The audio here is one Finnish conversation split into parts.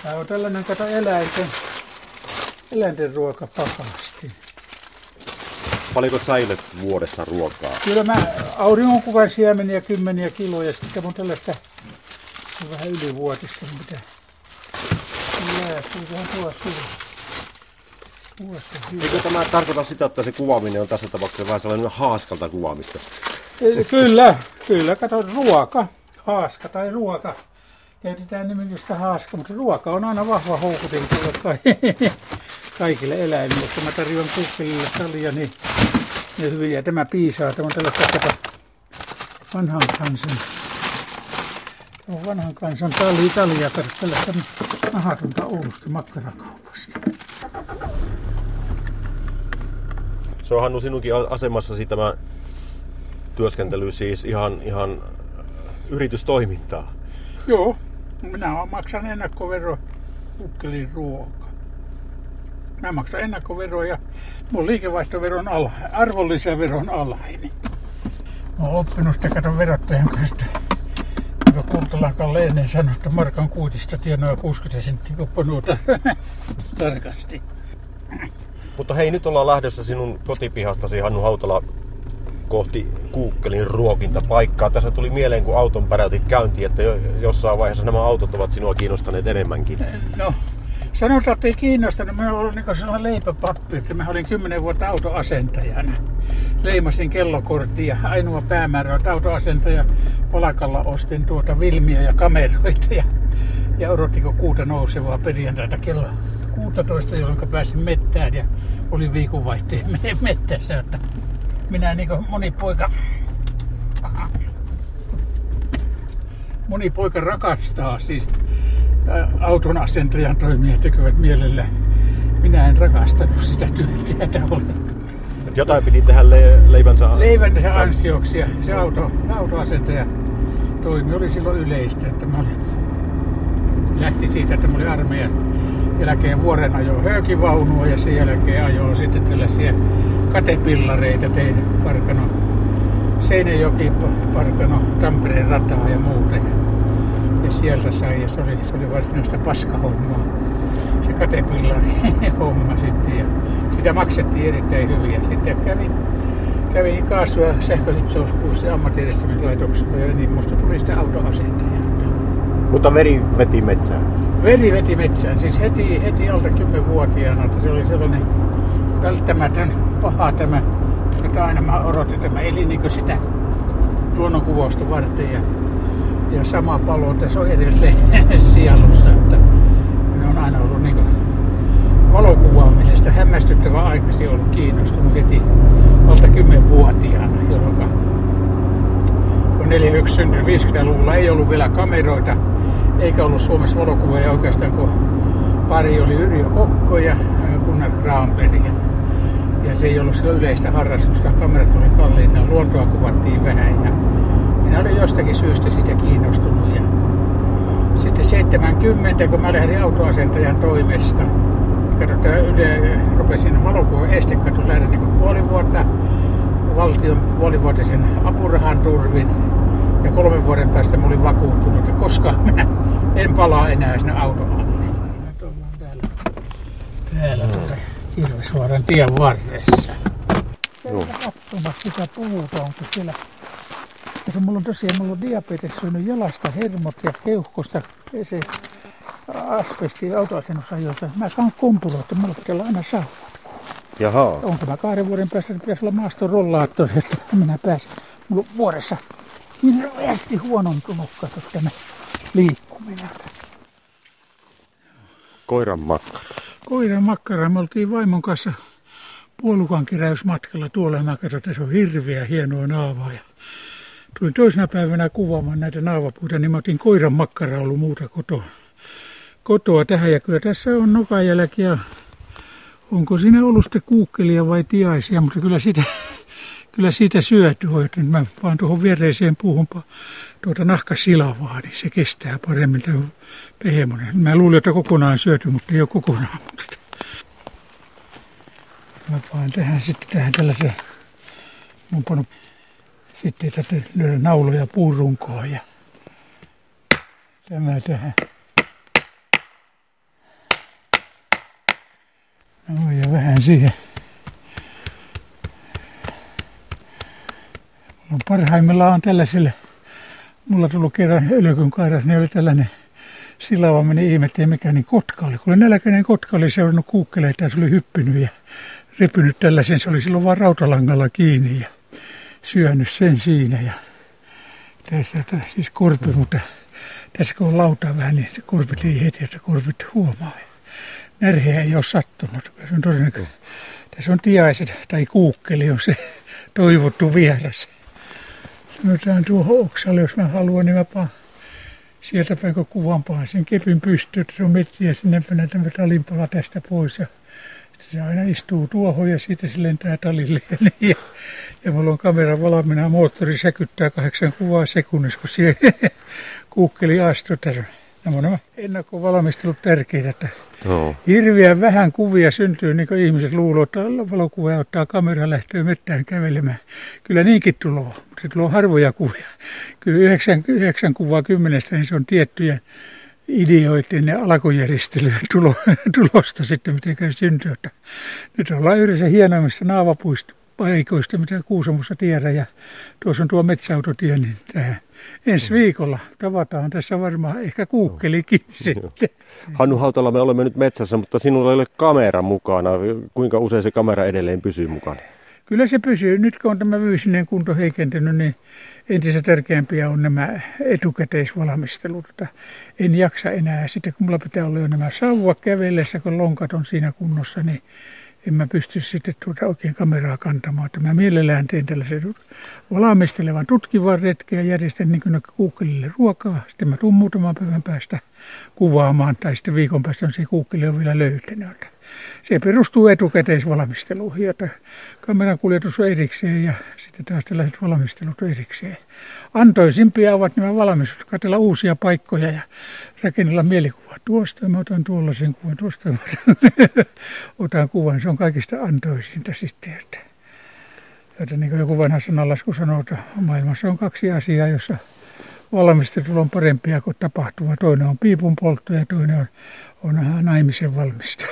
Tämä on tällainen, kato, eläinten ruokapakasti. Paljonko säilyt vuodessa ruokaa? Kyllä mä auringonkukan siemeniä 10 kiloja, sitten mun tällaista on vähän ylivuotista, mitä jäätyy vähän tuossa. Eikö tämä tarkoita sitä, että se kuvaaminen on tässä tapauksessa vähän sellainen haaskalta kuvaamista? Kyllä, kato, ruoka, haaska tai ruoka. Käytetään nimitystä haaska, mutta ruoka on aina vahva houkutin kaikille eläimille. Kun mä tarjoan kuukkelille talia, niin ne hyviä. Tämä piisaa. Tämä on tällaista vanhan kansan talia, tällaista nahatonta Oulusta makkarakaupasta. Se on, Hannu, sinunkin asemassasi tämä työskentely siis ihan yritystoimintaa. Joo, minä maksan ennakkovero kukkelin ruokaa. Mä maksan ennakkoveroa ja mun liikevaihtoveron arvonlisäveron alhainen. Mä oon oppinut sitä katon verottajan kanssa, joka Kultalankalle ennen sanoi, että markan kuitista tienaa 60 senttiä koppanuuta tarkasti. Mutta hei, nyt ollaan lähdössä sinun kotipihastasi, Hannu Hautala, kohti kuukkelin ruokintapaikkaa. Tässä tuli mieleen, kun auton päräytit käyntiin, että jossain vaiheessa nämä autot ovat sinua kiinnostaneet enemmänkin. No, sanotaan, että ei kiinnostanut. Minä olen niin sellainen leipäpappi, että mä olin 10 vuotta autoasentajana. Leimasin kellokorttia. Ainoa päämäärä on autoasentaja. Palakalla ostin vilmiä ja kameroita ja odottiko kuuta nousevaa perjantaita kello 16, jolloin pääsin mettään ja olin viikonvaihteen mettässä. Että minä niin kuin moni poika rakastaa siis auton asentajan toimia tekevät mielellä. Minä en rakastanut sitä työtä ollenkaan. Jotain piti tehdä leivänsä ansioksi ja se autoasentaja toimi oli silloin yleistä. Että lähti siitä, että mä olin armeijan jälkeen vuoren ajoin höökivaunua ja sen jälkeen ajoin sitten tällaisia katepillareita tein Parkano, Seinäjoki, Parkano, Tampereen rataa ja muuta. Ja sieltä sai ja se oli varsinaista paskahommaa, se katepillari homma sitten ja sitä maksettiin erittäin hyvin. Ja sitten kävin kaasu- ja sähkösitsouskurssi ammattijärjestämislaitoksesta ja niin musta tuli sitä autoasentajaa. Mutta veri veti metsään? Veri veti metsään, siis heti alta 10-vuotiaana, että se oli sellainen välttämätön paha tämä, että aina mä odotin, että mä elin niin sitä luonnonkuvausta varten ja sama palo tässä on edelleen sielussa, että minä olen aina ollut niin valokuvaamisesta hämmästyttävän aikaisin ollut kiinnostunut heti alta 10-vuotiaana, jolloin kun 41 syntynyt 50-luvulla ei ollut vielä kameroita, eikä ollut Suomessa valokuvaaja oikeastaan, kun pari oli Yrjö Kokko ja Gunnar Granberg. Ja se ei ollut silloin yleistä harrastusta, kamerat oli kalliita, luontoa kuvattiin vähän ja minä olin jostakin syystä sitä kiinnostunut. Ja sitten 70, kun mä lähdin autoasentajan toimesta, rupesin valokuvan estekatu lähdin niin puoli vuotta valtion puolivuotisen apurahan turvin. Ja 3 vuoden päästä mä olin vakuuttunut, että koskaan minä en palaa enää sinne autoalle. Nyt ollaan täällä Hirvesvaaran tien varressa. Käydään katsomassa sitä puuta, onko siellä. Ja mulla on diabetes syönyt jalasta, hermot ja keuhkosta. Se asbesti autoasennusajoilta. Mä saan kumpuloa, että mulla pitää olla aina sauvat. Jaha. Onko mä 2 vuoden päästä, että pitäisi olla maastorollaattori, että minä pääsen. Mulla on vuodessa hirveästi huonontunut, kato tämä liikkuminen. Koiran makkara. Koiran makkara. Me oltiin vaimon kanssa puolukan keräysmatkalla tuolla ja mä katsoin, että se on hirveä hienoa naavaa. Ja tulin toisena päivänä kuvaamaan näitä naavapuita, niin mä otin koiran makkaraa ollut muuta kotoa tähän. Ja kyllä tässä on nokajälki ja onko siinä ollut sitten kuukkelia vai tiaisia, mutta kyllä siitä syöty on, että mä vaan tuohon viereiseen puuhun nahkasilavaa, niin se kestää paremmin tämä pehemonen. Mä luulin, että kokonaan syöty, mutta ei ole kokonaan. Mä vaan tähän tällaisen, mun pannut sitten tätä lyödä nauloja puurunkoon ja tämä tähän. No ja vähän siihen. Parhaimmillaan on tällaiselle, mulla tullut kerran Ölkyn kairas, niin oli tällainen silava, meni ihmettiin mikä niin kotka oli. Kun nälkäinen kotka oli seurannut kuukkeleita ja se oli hyppinyt ja repynyt tällaisen, se oli silloin vaan rautalangalla kiinni ja syönyt sen siinä. Ja tässä siis korpi, mutta tässä kun on lautaa vähän, niin se korpit ei heti, että korpit huomaa. Närheä ei ole sattunut. Se on todennäköisesti. Tässä on tiaiset tai kuukkeli on se toivottu vieras. Sanotaan tuohon oksalle, jos mä haluan, niin mä paan sieltä päin kun kuvan paan sen kepin pystyyn, että se on metriä sinne mennä tämä talinpala tästä pois. Ja sitten se aina istuu tuohon ja siitä se lentää talille. Ja mulla on kamera valmiina, moottori säkyttää 8 kuvaa sekunnissa, kun siihen kuukkeli astuu. Nämä ennakkovalmistelut tärkeitä, että hirveän vähän kuvia syntyy, niin kuin ihmiset luuloo, että valokuvaaja ottaa kamera lähtee mettään kävelemään. Kyllä niinkin tulee, mutta se tulee harvoja kuvia. Kyllä 9 kuvaa 10, niin se on tiettyjä ideoiden ja alkujärjestelyjen tulosta sitten, miten se syntyy. Nyt ollaan yhdessä hienoimmista naavapaikoista, mitä Kuusamossa tiedän, ja tuossa on tuo metsäautotie, niin tähän ensi viikolla tavataan tässä varmaan ehkä kuukkelikin sitten. Hannu Hautala, me olemme nyt metsässä, mutta sinulla ei ole kamera mukana. Kuinka usein se kamera edelleen pysyy mukana? Kyllä se pysyy. Nyt kun on tämä fyysinen kunto heikentynyt, niin entistä tärkeämpiä on nämä etukäteisvalmistelut. En jaksa enää. Sitten kun mulla pitää olla jo nämä sauvat kävellessä, kun lonkat on siinä kunnossa, niin en mä pysty sitten oikein kameraa kantamaan. Että mä mielellään teen tällaisen valmistelevan tutkivan retken ja järjestän niin kuin kuukkelille ruokaa. Sitten mä tuun muutaman päivän päästä kuvaamaan tai sitten viikon päästä on se kuukkeli on vielä löytänyt. Se perustuu etukäteisvalmisteluihin, jota kameran kuljetus on erikseen ja sitten taas tällaiset valmistelut on erikseen. Antoisimpia ovat nämä valmistelut, katsella uusia paikkoja ja rakennella mielikuvaa tuosta. Ja mä otan tuollaisen kuvan tuosta, otan kuvan, se on kaikista antoisinta sitten. Että niin kuin joku vanha sananlasku sanoo, että maailmassa on 2 asiaa, jossa valmistelut on parempia kuin tapahtuma. Toinen on piipun poltto ja toinen on naimisen valmistelu.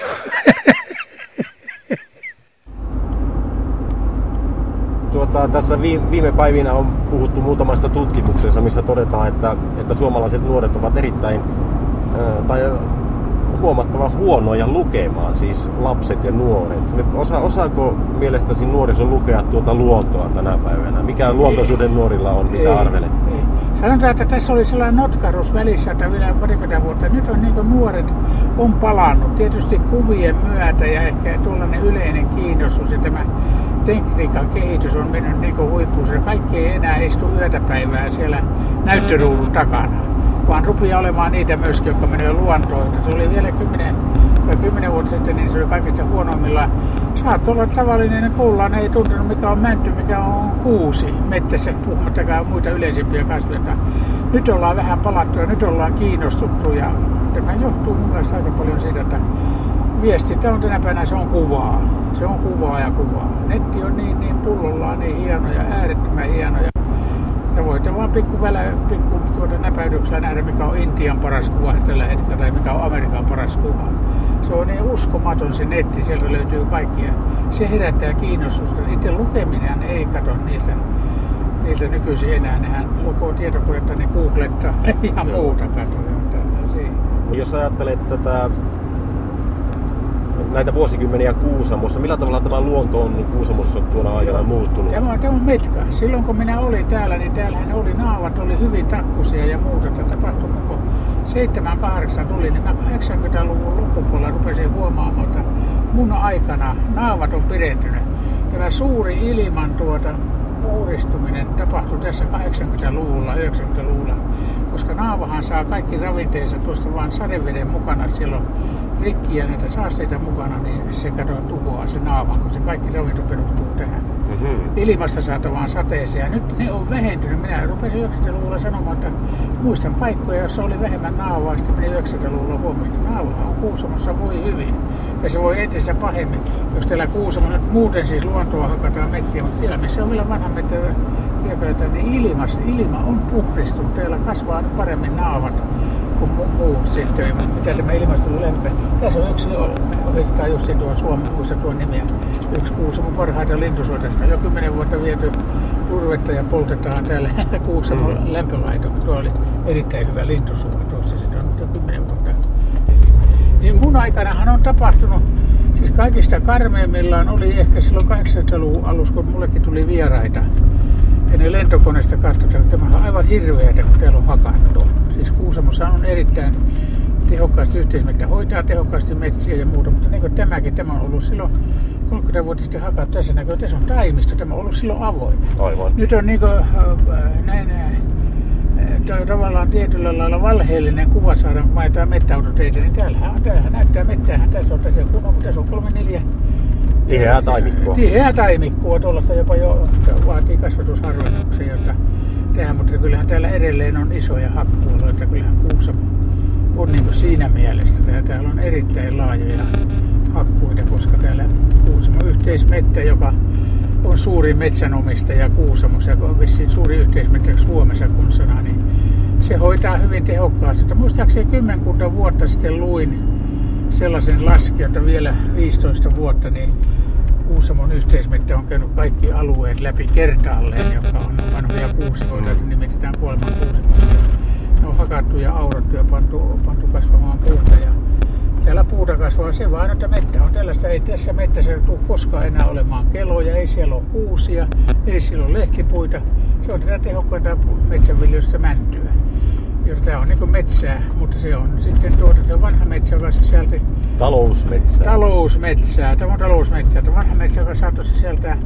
Tässä viime päivinä on puhuttu muutamasta tutkimuksessa, missä todetaan, että suomalaiset nuoret ovat erittäin tai huomattavan huonoja lukemaan, siis lapset ja nuoret. Osaako mielestäsi nuoriso lukea tuota luontoa tänä päivänä? Mikä luontoisuuden nuorilla on, mitä arvelet? Sanotaan, että tässä oli sellainen notkaruus välissä, että vielä parikymmentä vuotta. Nyt on niin kuin nuoret on palannut tietysti kuvien myötä ja ehkä tuollainen yleinen kiinnostus ja tämä tekniikan kehitys on mennyt niin kuin huippuun. Kaikki ei enää istu yötä päivää siellä näyttöruudun takana, vaan rupeaa olemaan niitä myöskin, jotka menee luontoon. Se oli vielä 10 vuotta sitten, niin se oli kaikista huonoimmillaan. Saat olla tavallinen kuullaan, ei tuntunut mikä on mänty, mikä on kuusi mettässä, puhumattakaan muita yleisempiä kasveja. Nyt ollaan vähän palattu ja nyt ollaan kiinnostuttu ja tämä johtuu mun mielestä aika paljon siitä, että viestintä on tänä päivänä, se on kuvaa. Se on kuvaa ja kuvaa. Netti on niin pullollaan niin hieno ja äärettömän hieno. Ja voitte vaan pikku näpäydyksellä nähdä, mikä on Intian paras kuva tällä hetkellä tai mikä on Amerikan paras kuva. Se on niin uskomaton se netti, sieltä löytyy kaikkia. Se herättää kiinnostusta. Itse lukeminen ei katso niiltä nykyisin enää. Nehän lukoo tietokonetta, ne googlettaa ja muuta katoja. Jos ajattelet näitä vuosikymmeniä Kuusamossa, millä tavalla tämä luonto on Kuusamossa tuona aikana muuttunut? Tämä on metka. Silloin kun minä olin täällä, niin täällähän oli naavat, oli hyvin takkuisia ja muuta. Tapahtui kun 7-8 tuli, niin mä 80-luvun loppupuolella rupesin huomaamaan, että mun aikana naavat on pidentynyt. Tämä suuri ilman uudistuminen tapahtui tässä 80-luvulla, 90-luvulla, koska naavahan saa kaikki ravinteensa tuosta vaan sadeveden mukana. Siellä on rikkiä näitä saasteita mukana, niin se tuhoaa se naavan, kun se kaikki ravinto perustuu tähän. Ilmasta saatavaan sateeseen. Ja nyt ne on vähentynyt. Minä rupesin 90-luvulla sanomaan, että muistan paikkoja, joissa oli vähemmän naavaa. Sitten meni 90-luvulla huomioon, että naavahan on Kuusamossa voi hyvin. Ja se voi entistä pahemmin, jos teillä Kuusamossa muuten siis luontoa hakataan mettiä, mutta siellä missä on vielä vanha mettä niin ilma on puhdistunut. Teillä kasvaa paremmin naavat. kuin muut sitten. Mitä tämä ilmastelu lämpö. Tässä on yksi, me ohitetaan justiin tuon Suomen, muista tuon nimiä, yksi Kuusamon parhaita lintusuoita. Jo 10 vuotta viety turvetta ja poltetaan täällä Kuusamon lämpölaito. Tuo oli erittäin hyvä lintusuo tuossa, sitä on jo 10 vuotta. Niin mun aikanahan on tapahtunut, siis kaikista karmeimmillaan oli ehkä silloin 80-luvun alussa, kun mullekin tuli vieraita. Ja ne lentokoneesta katsotaan, että tämä on aivan hirveätä, kun täällä on hakattu. Siis Kuusamossa on erittäin tehokkaasti yhteismettä, hoitaa tehokkaasti metsiä ja muuta, mutta niin kuin tämäkin, tämä on ollut silloin 30 vuotta sitten hakattu. Tässä näkyy, että tässä on taimista, tämä on ollut silloin avoin. Aivan. Nyt on niin kuin, näin tavallaan tietyllä lailla valheellinen kuva saadaan, kun ajetaan mettäautoteitä, niin täällähän näyttää mettäähän. Tässä on kunnon, mutta tässä on 3-4 tiheää taimikkoa. Tiheää taimikkoa, tuollaista jopa jo vaatii kasvatusharjoituksia, jota tehdään, mutta kyllähän täällä edelleen on isoja hakkuoloita, kyllähän Kuusamo on niin kuin siinä mielessä. Täällä on erittäin laajoja hakkuita, koska täällä Kuusamo yhteismettä, joka on suuri metsänomistaja Kuusamossa ja on vissiin suuri yhteismettä Suomessa kunsana, niin se hoitaa hyvin tehokkaasti. Muistaakseni 10 vuotta sitten luin sellaisen laskin, että vielä 15 vuotta, niin Kuusamon yhteismettä on käynyt kaikki alueet läpi kertaalleen, jotka on vanhoja kuusikoita, että nimitetään kuolemankuusikoita. Ne on hakattu ja aurattu ja pantu kasvamaan puuta. Ja täällä puuta kasvaa se vaan, että mettä on tällaista. Ei tässä mettässä tule koskaan enää olemaan keloja, ei siellä ole kuusia, ei siellä ole lehtipuita. Se on tätä tehokkaita metsänviljelystä mäntyä. Tämä on niin metsää, mutta se on sitten se vanha metsä, joka sisälti talousmetsää. Tämä on talousmetsää. Tämä vanha metsä, joka saattoi sisältää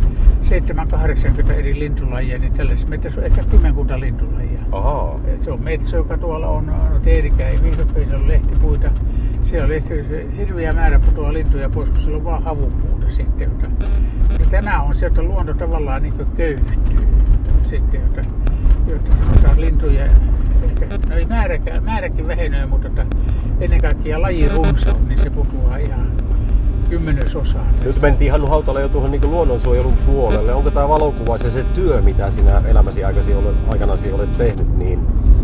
780 eri lintulajia, niin tällaisessa metsässä on ehkä 10 lintulajia. Ahaa. Se on metsä, joka tuolla on teerikäin, viihdokkei, se on lehtipuita. Siellä on hirviä määrä putoaa lintuja pois, kun siellä on vaan havupuuta sitten. Mutta tämä on se, että luonto tavallaan niin köyhtyy sitten, jota sanotaan lintuja. No ei määräkin vähenee, mutta ennen kaikkea lajin runsaus, niin se putoaa ihan 10%. Nyt mentiin Hannu Hautala jo tuohon niin luonnonsuojelun puolelle. Onko tämä valokuva se työ, mitä sinä elämäsi aikana olet tehnyt, niin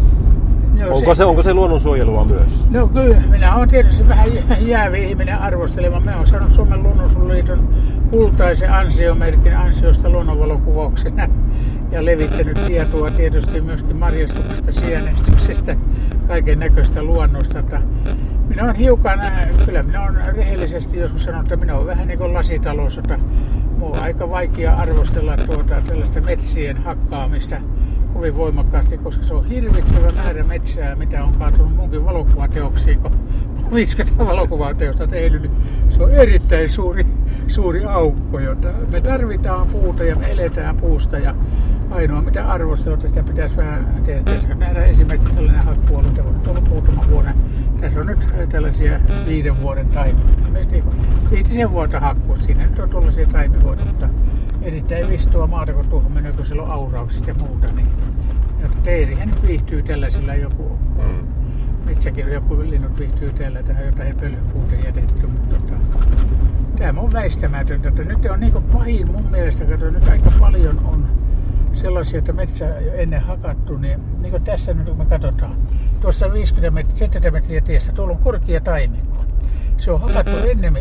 onko se luonnonsuojelua myös? No kyllä, minä olen tietysti vähän jäävi ihminen arvostelemaan. Minä olen saanut Suomen luonnonsuojeluliiton kultaisen ansiomerkin ansiosta luonnonvalokuvauksena ja levittänyt tietoa tietysti myöskin marjastuksesta, sienestyksestä, kaiken näköistä luonnosta. Minä olen hiukan, kyllä minä olen rehellisesti joskus sanonut, että minä olen vähän niin kuin lasitalous, että minun on aika vaikea arvostella tällaista metsien hakkaamista kovin voimakkaasti, koska se on hirvittävä määrä metsää, mitä on kaatunut munkin valokuvateoksiin, kun 50 valokuvateosta tehnyt, niin se on erittäin suuri aukko, jota me tarvitaan puuta ja me eletään puusta ja ainoa mitä arvostelut, että sitä pitäisi vähän tehdä. Nähdään esimerkiksi tällainen hakkuolu, että on ollut muutama vuoden. Tässä on nyt tällaisia 5 vuoden taimikoita. Ilmeisesti 5 vuotta hakkuu. Siinä nyt on tuollaisia taimikoita, mutta erittäin vistoa maata, kun tuohon menee, kun siellä on auraukset ja muuta. Niin, teerihän nyt viihtyy tällaisilla joku. Metsäkin joku linnut viihtyy täällä tähän jotain pölypuuta jätetty, mutta tämä on väistämätöntä. Nyt on niin pahin mun mielestä, että nyt aika paljon on sellaisia, että metsää jo ennen hakattu, niin kuin tässä nyt kun me katsotaan, tuossa 70 metriä tiestä, tuolla on korkea taimikko. Se on hakattu ennemmin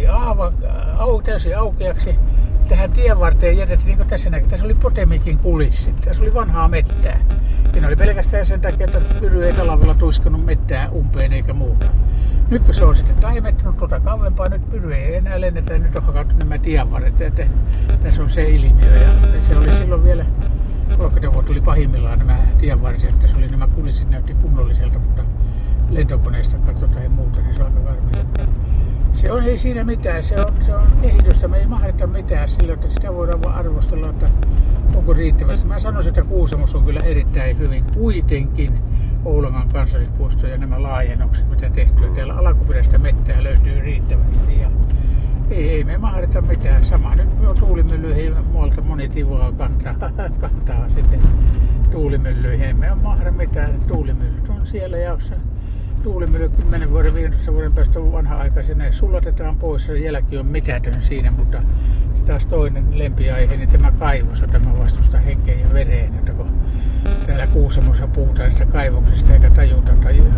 täysin aukeaksi. Tähän tien varteen jätettiin, niin kuin tässä näkyy, tässä oli Potemikin kulissit, tässä oli vanhaa mettää. Ja ne oli pelkästään sen takia, että pyry ei talvella tuiskanut mettää umpeen eikä muuta. Nyt kun se on sitten taimettunut tuota kauempaa, nyt pyry ei enää lennetä, nyt on hakattu nämä tienvarret. Tässä on se ilmiö ja se oli silloin vielä 30 vuotta oli pahimmillaan nämä tienvarret, tässä oli nämä kulissit näytti kunnolliselta, mutta lentokoneesta katsotaan ja muuta, niin se on aika varma. Se on, ei siinä mitään, se on kehitystä, me ei mahdeta mitään sillä, että sitä voidaan vaan arvostella, että onko riittävästi. Mä sanoisin, että Kuusamossa on kyllä erittäin hyvin kuitenkin Oulangan kansallispuisto ja nämä laajennukset, mitä tehtyä. Täällä alkuperäistä mettää löytyy riittävästi ja ei me mahdeta mitään. Sama nyt on tuulimyllyihin, muualta moni tivaa kantaa sitten tuulimyllyihin. Emme ole mahda mitään, tuulimyllyt on siellä ja tuulimylly 10 vuoden, 15 vuoden päästä on vanha-aikaisen, ne sulatetaan pois ja jälki on mitätön siinä, mutta taas toinen lempiaihe, niin tämä kaivos, jota mä vastustan henkeen ja vereen, että kun täällä Kuusamossa puhutaan niistä kaivoksista eikä tajuta, tai maailmassa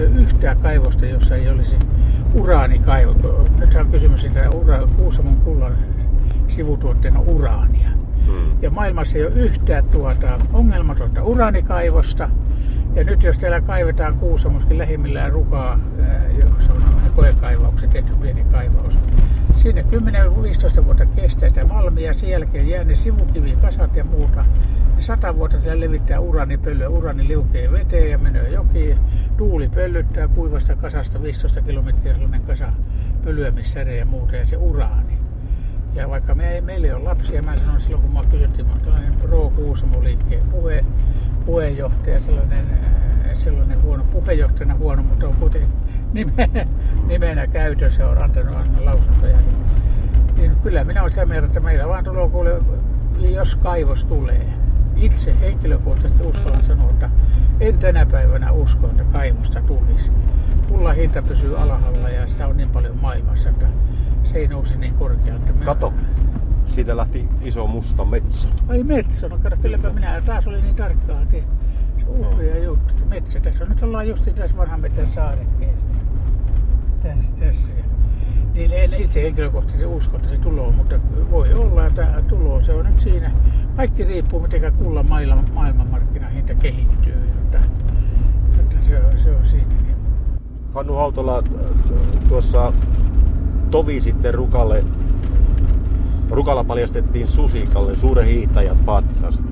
maailmassa ei ole yhtään kaivosta, jossa ei olisi uraanikaivo. Nythän on kysymys siitä, Kuusamon kullan sivutuotteena uraania. Ja maailmassa ei ole yhtään ongelmatonta uraanikaivosta. Ja nyt jos täällä kaivetaan Kuusamoskin lähimmillään Rukaa, jossa on koekaivaukset, tehty pieni kaivaus. Siinä 10-15 vuotta kestää sitä malmia, sen jälkeen jää ne sivukivikasat ja muuta. Ja 100 vuotta täällä levittää uraanipölyä, uraani liukee veteen ja menee jokiin. Tuuli pöllyttää kuivasta kasasta 15 kilometriä sellainen kasa pölyämissäde ja muuta ja se uraani. Ja vaikka meillä ei ole lapsia, mä sanoin silloin kun mä kysyttiin, mä olen tällainen Pro-Kuusamo-liikkeen puheenjohtaja, sellainen huono, puheenjohtajana huono, mutta on kuitenkin nimenä käytössä, on antanut lausuntoja. Niin kyllä minä olen sitä mieltä, että meillä vaan tulee kuule, jos kaivos tulee. Itse henkilökohtaisesti uskallan sanoa, että en tänä päivänä usko, että kaivosta tulisi. Kullan hinta pysyy alhaalla ja sitä on niin paljon maailmassa, että se ei nousi niin korkealle. Kato, siitä lähti iso musta metsä. Ai metsä, no kato, kylläpä minä taas oli niin tarkkaan tehty. Se on upea juttu, metsä tässä. Nyt ollaan just tässä vanhan metsän saarekkeessa. Tässä. Niin en itse henkilökohtaisesti usko, että se tulee, mutta voi olla, että tulo se on nyt siinä. Kaikki riippuu, miten kullan maailmanmarkkinahinta kehittyy, jotta se on siinä. Hannu Hautola tuossa tovi sitten Rukalla paljastettiin Susikalle, suuren hiihtäjän patsasta.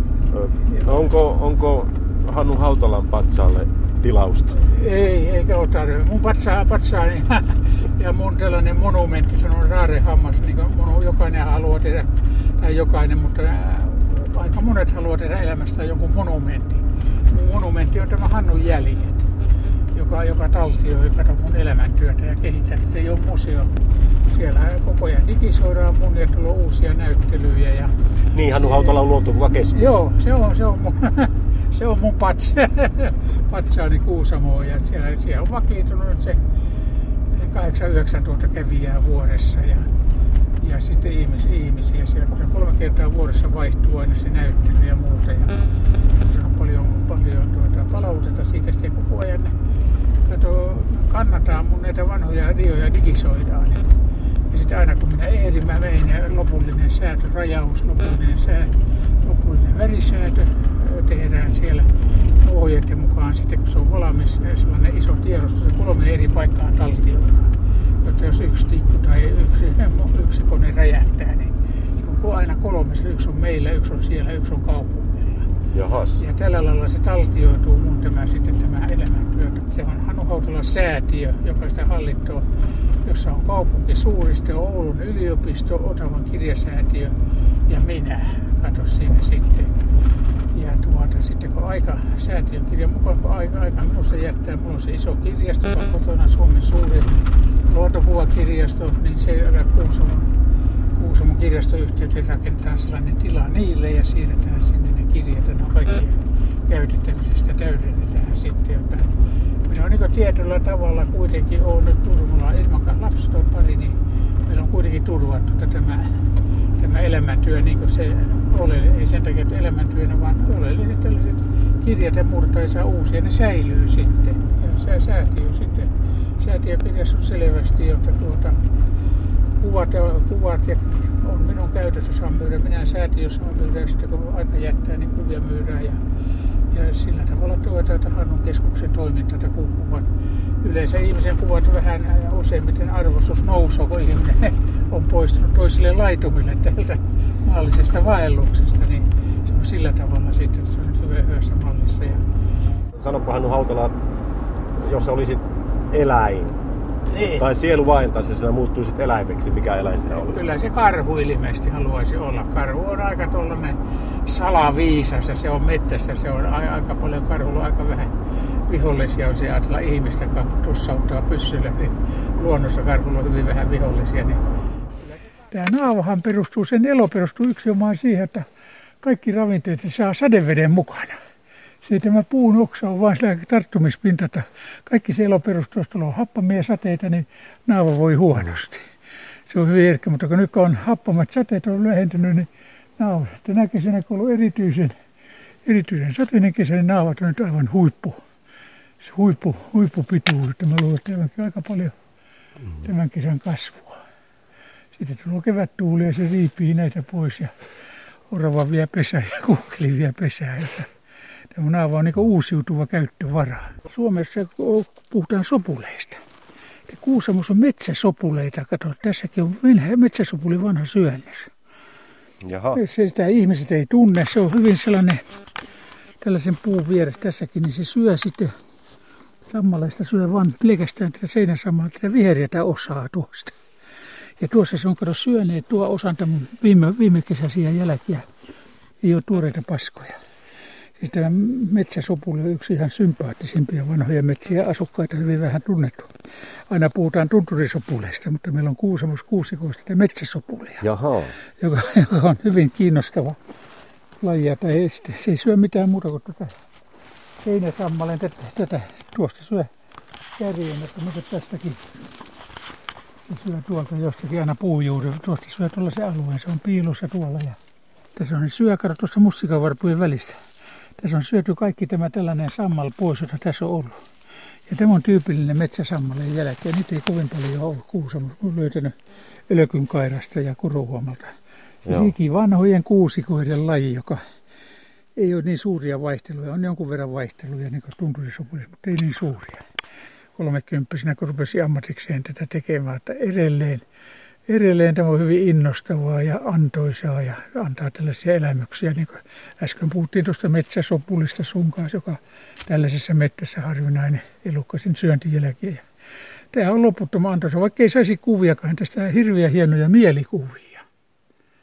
Onko Hannu Hautalan patsaalle tilausta? Ei, eikä ole tarve. Mun patsaani ja mun tällainen monumentti, se on raarehammas, niin kuin jokainen haluaa tehdä, tai jokainen, mutta aika monet haluaa tehdä elämästä jonkun monumentti. Mun monumentti on tämä Hannun jäljet, joka taltioi mun elämäntyötä ja kehittää. Se ei ole museo. Siellä koko ajan digisoidaan mun ja tulee uusia näyttelyjä. Ja niin, Hannu Hautala on luontokuva keskiössä. Joo, se on mun patsaani Kuusamoon ja siellä on vakiintunut se 8-9 tuota kävijää vuodessa ja sitten ihmisiä siellä, kun se 3 kertaa vuodessa vaihtuu aina se näyttely ja muuta ja se on paljon palautetta siitä sitten koko ajan kannataan mun näitä vanhoja rioja digisoidaan. Ja sitten aina kun minä ehdin, mä vein lopullinen säätörajaus, lopullinen värisäätö tehdään siellä ohjeiden mukaan. Sitten kun se on valmis, sellainen iso tiedosto, se 3 eri paikkaa taltioidaan. Jotta jos yksi tikku tai yksi kone räjähtää, niin se on aina 3. Yksi on meillä, yksi on siellä, yksi on kaupungilla. Jahas. Ja tällä lailla se taltioituu mun tämä elämäntyö. Se on Hannu Hautalan säätiö, joka sitä hallittoo, jossa on kaupunki Suuristo, Oulun yliopisto, Otavan kirjasäätiö ja minä. Kato siinä sitten. Ja sitten kun säätiön kirjan mukaan, kun aika minusta jättää, mulla on se iso kirjasto, joka on kotona Suomen suurin luontokuvakirjasto, niin se Kuusamon kirjastoyhtiöt rakentaa sellainen tila niille ja siirretään sinne ne kirjat, ne on kaikki käytettävissä, täydennetään sitten, jotta minä on niin tietyllä tavalla kuitenkin on nyt Turmulla ilman lapseton pari, niin meillä on kuitenkin turvattu tämä elämäntyö niin kuin se ei sen takia, että elämäntyönä, vaan oleelliset tällaiset kirjat ja muuta ei saa uusia, ne säilyy sitten. Ja se säätiökirjassa on selvästi, jotta kuvat ja on minun käytössä, saan myydä, minä säätiössä on myydä, ja sitten kun aika jättää, niin kuvia myydään. Ja sillä tavalla tuetaan Hannun keskuksen toimintaa, kun kuvat. Yleensä ihmisen kuvat vähän useimmiten arvostus nousee, kun ihminen on poistunut toisille laitumille tältä maallisesta vaelluksesta, niin se on sillä tavalla sitten, että se on hyvässä mallissa. Sanoppa Hannu Hautala, jos sä olisit eläin, niin. Tai sielu vaeltaisi ja sinä muuttuisit eläimeksi, mikä eläin sinä olisi? Kyllä se karhu ilmeisesti haluaisi olla. Karhu on aika tollainen salaviisas ja se on mettässä. Se on aika paljon karhulla, aika vähän vihollisia. Jos ei ajatella ihmistä, joka tussauttaa pyssylle, niin luonnossa karhulla on hyvin vähän vihollisia. Niin. Tämä naavahan sen elo perustuu yksinomaan siihen, että kaikki ravinteet saa sadeveden mukana. Se tämä puun oksa on vain sillä tarttumispinta, että kaikki se elo perustuu, jos tulee happamia sateita, niin naava voi huonosti. Se on hyvin herkkä, mutta kun nyt on happamat sateet on lähentynyt, niin naava tänä kesänä, kun on ollut erityisen sateinen kesä, niin naavat on nyt aivan huippupituus. Mä luulen, että tämäkin aika paljon tämän kesän kasvua. Sitten tulee kevättuuli ja se riipii näitä pois ja orava vie pesää ja kuukkeli vie pesää. Tämä naava on niin uusiutuva käyttövara. Suomessa puhutaan sopuleista. Kuusamossa on metsäsopuleita. Kato, tässäkin on metsäsopuli vanha syönnös. Jaha. Sitä ihmiset ei tunne. Se on hyvin sellainen, tällaisen puun vieressä tässäkin, niin se syö sitten, sammaleista syö vaan pelkästään tätä seinäsammalta, tätä vihreätä osaa tuosta. Ja tuossa se on kato syöneet tuo osan tämän viime kesäisiä jälkiä. Ei ole tuoreita paskoja. Siis tämä metsäsopuli on yksi ihan sympaattisimpia vanhoja metsiä asukkaita, hyvin vähän tunnettu. Aina puhutaan tunturisopuleista, mutta meillä on Kuusamossa Kuusikossa tätä metsäsopulia, joka on hyvin kiinnostava laji. Se ei syö mitään muuta kuin tuota seinäsammaleen. Tuosta syö kärjen, mutta tässäkin se syö tuolta jostakin aina puujuuri. Tuosta syö tuollaisen alueen, se on piilossa tuolla. Ja tässä on syökaro tuossa mustikavarpujen välistä. Tässä on syöty kaikki tämä tällainen sammal pois, jota tässä on ollut. Ja tämä on tyypillinen metsäsammaleen jälkeen. Nyt ei kovin paljon ole Kuusamossa. Olen löytänyt Ölkynkairasta ja Kuruhuomalta. Se vanhojen kuusikoiden laji, joka ei ole niin suuria vaihteluja. On jonkun verran vaihteluja niin kuin tunturisopulissa, mutta ei niin suuria. 30-vuotiaana kun rupesin ammatikseen tätä tekemään, että edelleen tämä on hyvin innostavaa ja antoisaa ja antaa tällaisia elämyksiä. Niin kuin äsken puhuttiin tuosta metsäsopulista sun kanssa, joka tällaisessa mettässä harvinainen elukkaisen syöntijälkeen. Tämä on loputtoman antoisaa, vaikka ei saisi kuviakaan tästä hirveän hienoja mielikuvia.